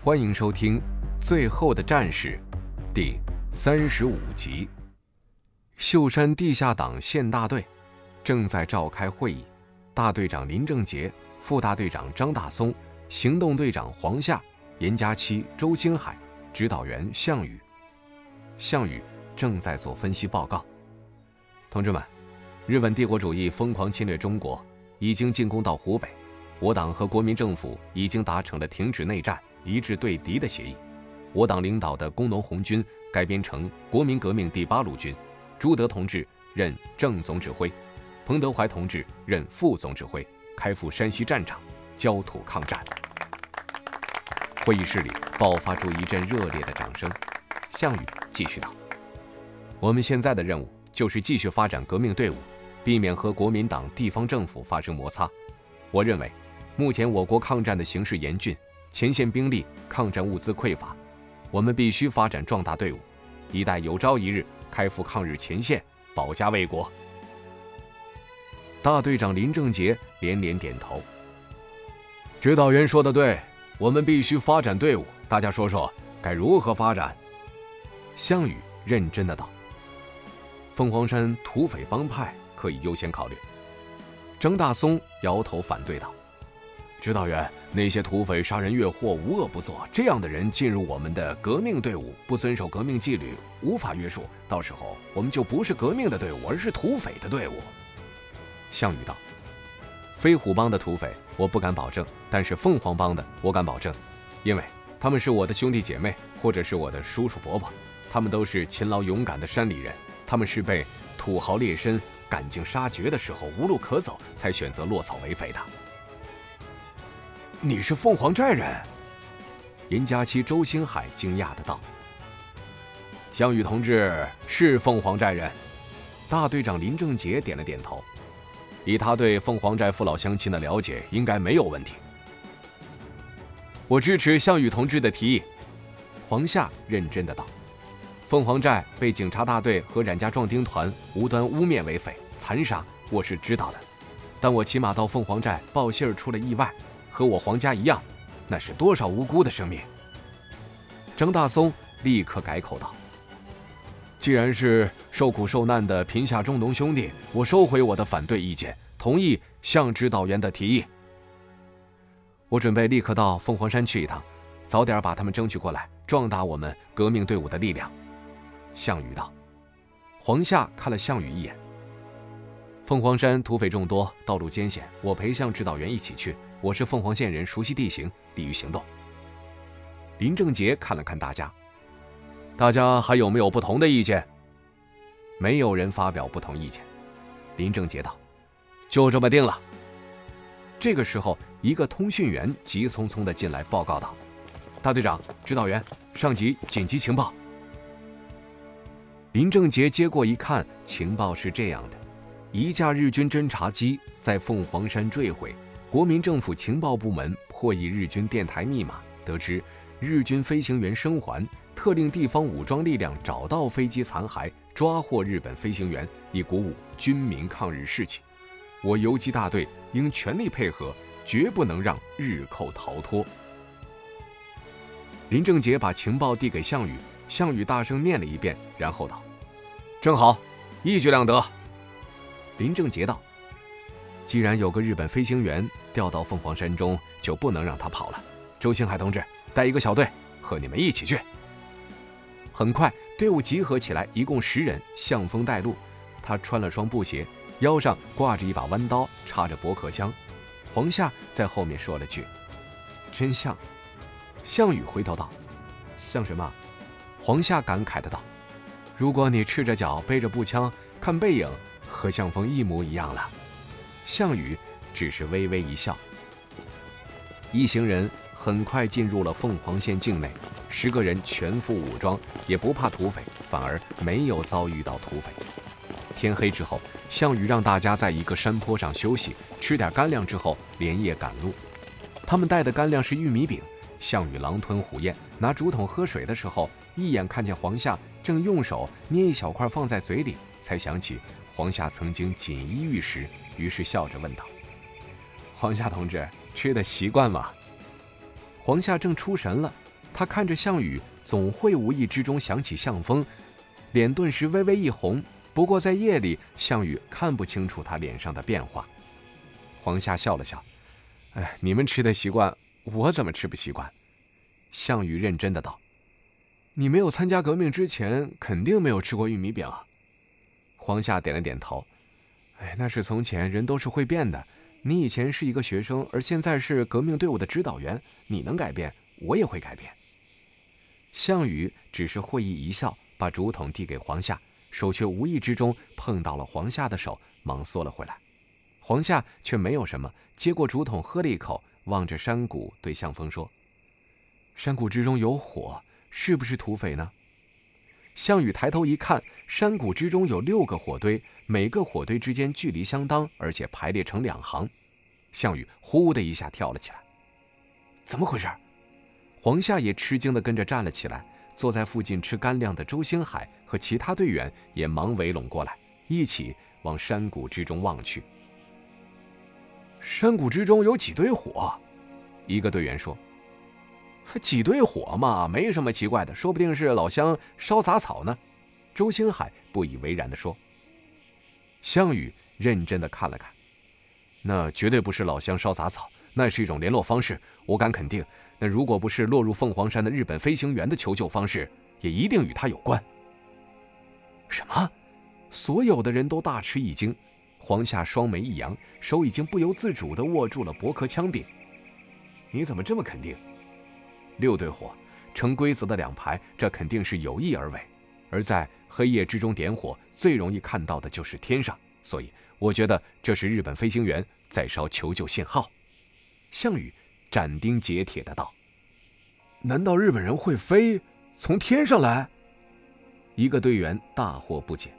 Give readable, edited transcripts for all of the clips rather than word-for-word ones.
欢迎收听《最后的战士》第35集。秀山地下党县大队正在召开会议，大队长林正杰、副大队长张大松、行动队长黄夏、严家期、周星海、指导员项羽。项羽正在做分析报告。同志们，日本帝国主义疯狂侵略中国，已经进攻到湖北，我党和国民政府已经达成了停止内战、一致对敌的协议。我党领导的工农红军改编成国民革命第8路军，朱德同志任正总指挥，彭德怀同志任副总指挥，开赴山西战场，焦土抗战。会议室里爆发出一阵热烈的掌声。项羽继续道：我们现在的任务就是继续发展革命队伍，避免和国民党地方政府发生摩擦。我认为目前我国抗战的形势严峻，前线兵力、抗战物资匮乏，我们必须发展壮大队伍，以待有朝一日开赴抗日前线，保家卫国。大队长林正杰连连点头。指导员说得对，我们必须发展队伍，大家说说该如何发展？项羽认真的道：凤凰山土匪帮派可以优先考虑。张大松摇头反对道：指导员，那些土匪杀人越货，无恶不作，这样的人进入我们的革命队伍，不遵守革命纪律，无法约束，到时候我们就不是革命的队伍，而是土匪的队伍。项羽道：飞虎帮的土匪我不敢保证，但是凤凰帮的我敢保证，因为他们是我的兄弟姐妹，或者是我的叔叔伯伯，他们都是勤劳勇敢的山里人，他们是被土豪劣绅赶尽杀绝的时候无路可走，才选择落草为匪的。你是凤凰寨人？严家期、周星海惊讶的道。项羽同志是凤凰寨人。大队长林正杰点了点头，以他对凤凰寨父老乡亲的了解，应该没有问题。我支持项羽同志的提议。黄夏认真的道：凤凰寨被警察大队和冉家壮丁团无端污蔑为匪残杀，我是知道的，但我骑马到凤凰寨报信儿出了意外，和我黄家一样，那是多少无辜的生命。张大松立刻改口道：既然是受苦受难的贫下中农兄弟，我收回我的反对意见，同意向指导员的提议。我准备立刻到凤凰山去一趟，早点把他们争取过来，壮大我们革命队伍的力量。项羽道。黄夏看了项羽一眼。凤凰山土匪众多，道路艰险，我陪向指导员一起去，我是凤凰县人，熟悉地形，利于行动。林正杰看了看大家，大家还有没有不同的意见？没有人发表不同意见。林正杰道：就这么定了。这个时候，一个通讯员急匆匆地进来报告道：大队长、指导员，上级紧急情报。林正杰接过一看，情报是这样的：一架日军侦察机在凤凰山坠毁，国民政府情报部门破译日军电台密码，得知日军飞行员生还，特令地方武装力量找到飞机残骸，抓获日本飞行员，以鼓舞军民抗日士气。我游击大队应全力配合，绝不能让日寇逃脱。林正杰把情报递给项羽，项羽大声念了一遍，然后道：正好，一举两得。林正杰道：既然有个日本飞行员调到凤凰山中，就不能让他跑了。周星海同志带一个小队和你们一起去。很快队伍集合起来，一共10人，向风带路。他穿了双布鞋，腰上挂着一把弯刀，插着驳壳枪。黄夏在后面说了句：真像。项羽回头道：像什么？黄夏感慨的道：如果你赤着脚背着步枪，看背影和向风一模一样了。项羽只是微微一笑。一行人很快进入了凤凰县境内，10个人全副武装，也不怕土匪，反而没有遭遇到土匪。天黑之后，项羽让大家在一个山坡上休息，吃点干粮之后连夜赶路。他们带的干粮是玉米饼。项羽狼吞虎咽，拿竹筒喝水的时候，一眼看见黄夏正用手捏一小块放在嘴里，才想起黄夏曾经锦衣玉食，于是笑着问道：黄夏同志，吃的习惯吗？黄夏正出神了， 他看着项羽，总会无意之中想起项风，脸顿时微微一红。不过在夜里，项羽看不清楚他脸上的变化。黄夏笑了笑：“你们吃的习惯，我怎么吃不习惯？”项羽认真的道：“你没有参加革命之前，肯定没有吃过玉米饼啊。”黄夏点了点头：“那是从前，人都是会变的。你以前是一个学生，而现在是革命队伍的指导员，你能改变，我也会改变。”项羽只是会意一笑，把竹筒递给黄夏，手却无意之中碰到了黄夏的手，忙缩了回来。黄夏却没有什么，接过竹筒喝了一口，望着山谷对项风说：“山谷之中有火，是不是土匪呢？”项羽抬头一看，山谷之中有6个火堆，每个火堆之间距离相当，而且排列成2行。项羽呼的一下跳了起来：“怎么回事？”黄夏也吃惊地跟着站了起来，坐在附近吃干粮的周星海和其他队员也忙围拢过来，一起往山谷之中望去。山谷之中有几堆火，一个队员说：“几堆火嘛，没什么奇怪的，说不定是老乡烧杂草呢。”周星海不以为然地说。项羽认真地看了看：“那绝对不是老乡烧杂草，那是一种联络方式，我敢肯定，那如果不是落入凤凰山的日本飞行员的求救方式，也一定与他有关。”什么？所有的人都大吃一惊。黄夏双眉一扬，手已经不由自主地握住了驳壳枪柄。“你怎么这么肯定？”6堆火，成规则的2排，这肯定是有意而为。而在黑夜之中点火，最容易看到的就是天上，所以我觉得这是日本飞行员在烧求救信号。项羽斩钉截铁地道：“难道日本人会飞，从天上来？”一个队员大惑不解。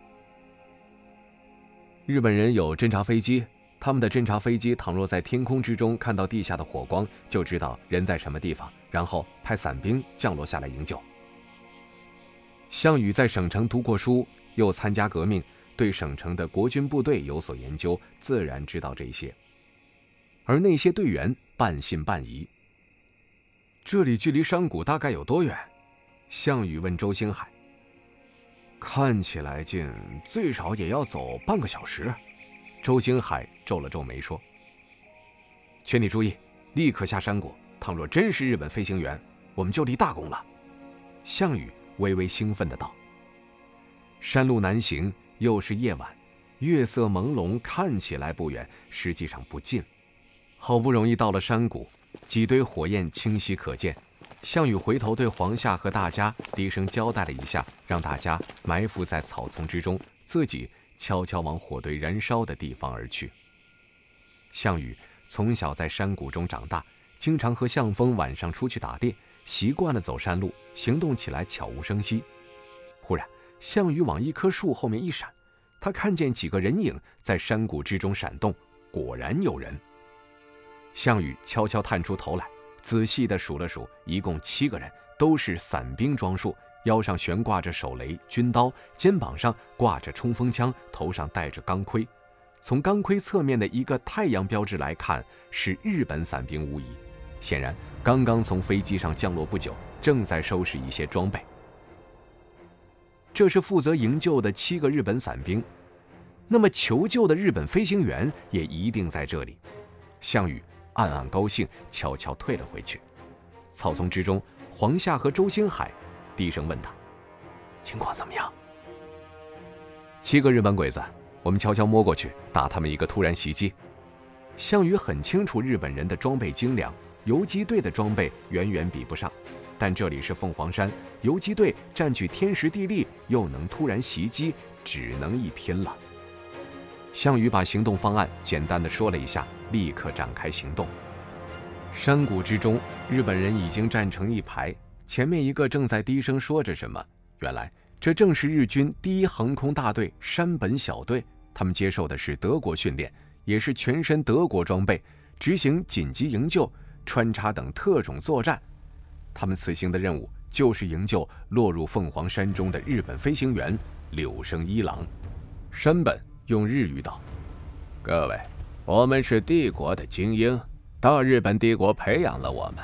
日本人有侦察飞机，他们的侦察飞机倘若在天空之中看到地下的火光，就知道人在什么地方，然后派伞兵降落下来营救。项羽在省城读过书，又参加革命，对省城的国军部队有所研究，自然知道这些。而那些队员半信半疑。“这里距离山谷大概有多远？”项羽问周星海。“看起来近，最少也要走半个小时。”周星海皱了皱眉说。“全体注意，立刻下山谷，倘若真是日本飞行员，我们就立大功了。”项羽微微兴奋地道。山路难行，又是夜晚，月色朦胧，看起来不远，实际上不近。好不容易到了山谷，几堆火焰清晰可见。项羽回头对黄夏和大家低声交代了一下，让大家埋伏在草丛之中，自己悄悄往火堆燃烧的地方而去。项羽从小在山谷中长大，经常和项风晚上出去打猎，习惯了走山路，行动起来悄无声息。忽然，项羽往一棵树后面一闪，他看见几个人影在山谷之中闪动，果然有人。项羽悄悄探出头来，仔细地数了数，一共7个人，都是伞兵装束，腰上悬挂着手雷、军刀，肩膀上挂着冲锋枪，头上戴着钢盔。从钢盔侧面的一个太阳标志来看，是日本伞兵无疑。显然刚刚从飞机上降落不久，正在收拾一些装备。这是负责营救的7个日本伞兵，那么求救的日本飞行员也一定在这里。项羽暗暗高兴，悄悄退了回去。草丛之中，黄夏和周星海低声问他：“情况怎么样？”7个日本鬼子，我们悄悄摸过去，打他们一个突然袭击。项羽很清楚日本人的装备精良，游击队的装备远远比不上，但这里是凤凰山，游击队占据天时地利，又能突然袭击，只能一拼了。项羽把行动方案简单的说了一下，立刻展开行动。山谷之中，日本人已经站成一排，前面一个正在低声说着什么。原来这正是日军第1航空大队山本小队，他们接受的是德国训练，也是全身德国装备，执行紧急营救、穿插等特种作战。他们此行的任务就是营救落入凤凰山中的日本飞行员柳生一郎。山本用日语道：“各位，我们是帝国的精英，大日本帝国培养了我们，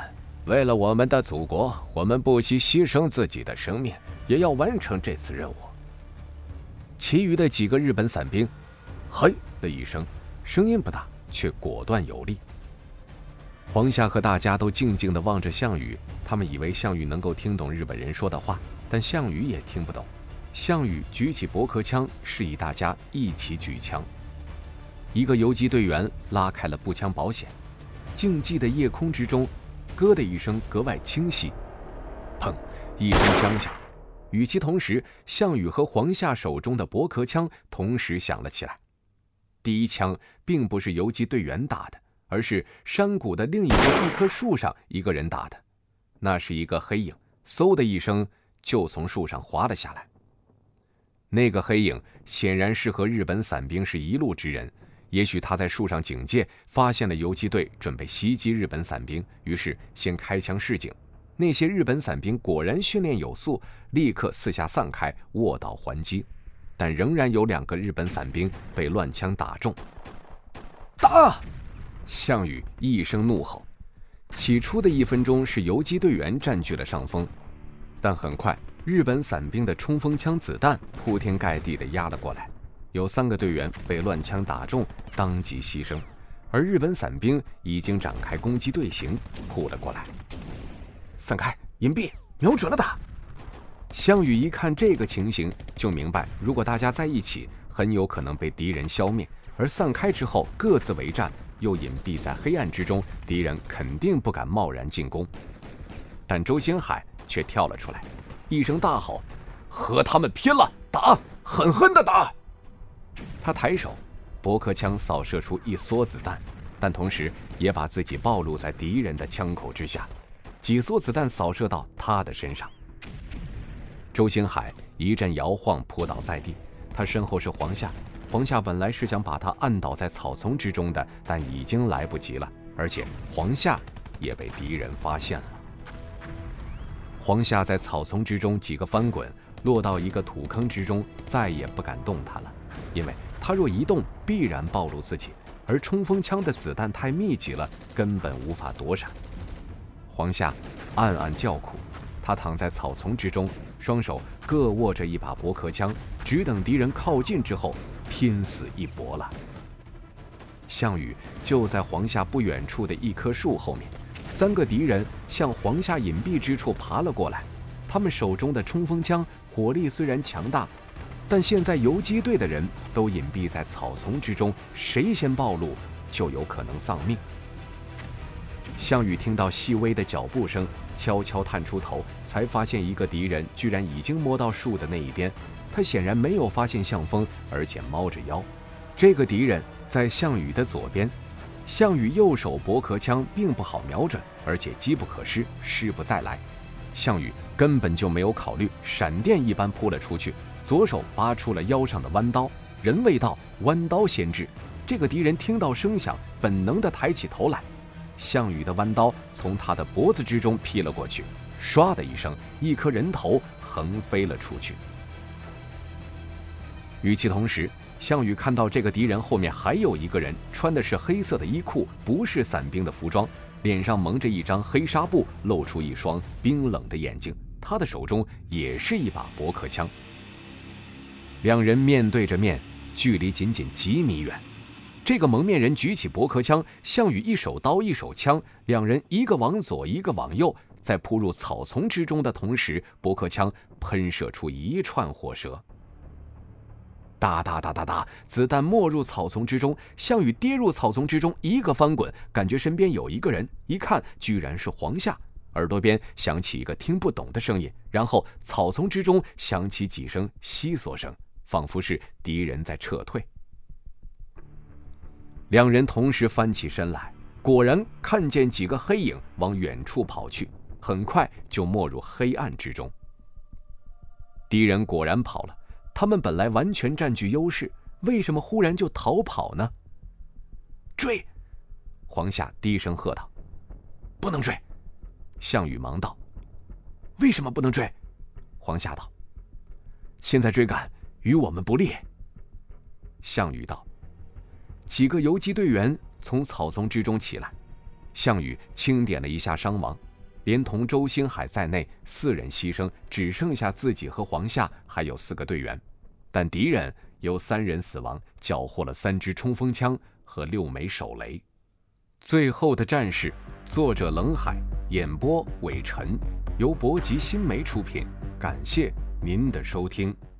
为了我们的祖国，我们不惜牺牲自己的生命，也要完成这次任务。其余的几个日本伞兵，嘿的一声，声音不大，却果断有力。黄夏和大家都静静地望着项羽，他们以为项羽能够听懂日本人说的话，但项羽也听不懂。项羽举起驳壳枪，示意大家一起举枪。一个游击队员拉开了步枪保险，静寂的夜空之中，咯的一声格外清晰。砰！一声枪响，与其同时，项羽和黄夏手中的驳壳枪同时响了起来。第一枪并不是游击队员打的，而是山谷的另一边一棵树上一个人打的。那是一个黑影，嗖的一声就从树上滑了下来。那个黑影显然是和日本伞兵是一路之人，也许他在树上警戒，发现了游击队准备袭击日本伞兵，于是先开枪示警。那些日本伞兵果然训练有素，立刻四下散开，卧倒还击。但仍然有2个日本伞兵被乱枪打中。打！项羽一声怒吼。起初的1分钟是游击队员占据了上风，但很快日本伞兵的冲锋枪子弹铺天盖地地压了过来，有3个队员被乱枪打中，当即牺牲，而日本伞兵已经展开攻击队形，扑了过来。散开，隐蔽，瞄准了打！项羽一看这个情形，就明白如果大家在一起，很有可能被敌人消灭，而散开之后各自为战，又隐蔽在黑暗之中，敌人肯定不敢贸然进攻。但周星海却跳了出来，一声大吼：“和他们拼了！打，狠狠地打！”他抬手，驳壳枪扫射出一梭子弹，但同时也把自己暴露在敌人的枪口之下，几梭子弹扫射到他的身上。周星海一阵摇晃，扑倒在地。他身后是黄夏，黄夏本来是想把他按倒在草丛之中的，但已经来不及了，而且黄夏也被敌人发现了。黄夏在草丛之中几个翻滚，落到一个土坑之中，再也不敢动弹了，因为他若一动，必然暴露自己，而冲锋枪的子弹太密集了，根本无法躲闪。黄夏暗暗叫苦，他躺在草丛之中，双手各握着一把驳壳枪，只等敌人靠近之后，拼死一搏了。项羽就在黄夏不远处的一棵树后面，3个敌人向黄夏隐蔽之处爬了过来。他们手中的冲锋枪火力虽然强大，但现在游击队的人都隐蔽在草丛之中，谁先暴露就有可能丧命。项羽听到细微的脚步声，悄悄探出头，才发现一个敌人居然已经摸到树的那一边。他显然没有发现项风，而且猫着腰。这个敌人在项羽的左边，项羽右手驳壳枪并不好瞄准，而且机不可失，失不再来。项羽根本就没有考虑，闪电一般扑了出去，左手拔出了腰上的弯刀。人未到，弯刀先至。这个敌人听到声响，本能地抬起头来。项羽的弯刀从他的脖子之中劈了过去，唰的一声，一颗人头横飞了出去。与其同时，项羽看到这个敌人后面还有一个人，穿的是黑色的衣裤，不是伞兵的服装，脸上蒙着一张黑纱布，露出一双冰冷的眼睛，他的手中也是一把驳壳枪。2人面对着面，距离仅仅几米远。这个蒙面人举起驳壳枪，项羽一手刀一手枪，2人一个往左一个往右，在扑入草丛之中的同时，驳壳枪喷射出一串火舌。哒哒哒哒哒，子弹没入草丛之中，项羽跌入草丛之中，一个翻滚，感觉身边有一个人，一看居然是黄夏。耳朵边响起一个听不懂的声音，然后草丛之中响起几声悉索声，仿佛是敌人在撤退。2人同时翻起身来，果然看见几个黑影往远处跑去，很快就没入黑暗之中。敌人果然跑了，他们本来完全占据优势，为什么忽然就逃跑呢？追！黄夏低声喝道。不能追！项羽忙道。为什么不能追？黄夏道。现在追赶与我们不利。项羽道。几个游击队员从草丛之中起来，项羽清点了一下伤亡， 连同周星海在内4人牺牲，只剩下自己和黄夏还有4个队员，但敌人有3人死亡，缴获了3支冲锋枪和6枚手雷。最后的战士，作者冷海，演播韦晨，由博吉新媒出品，感谢您的收听。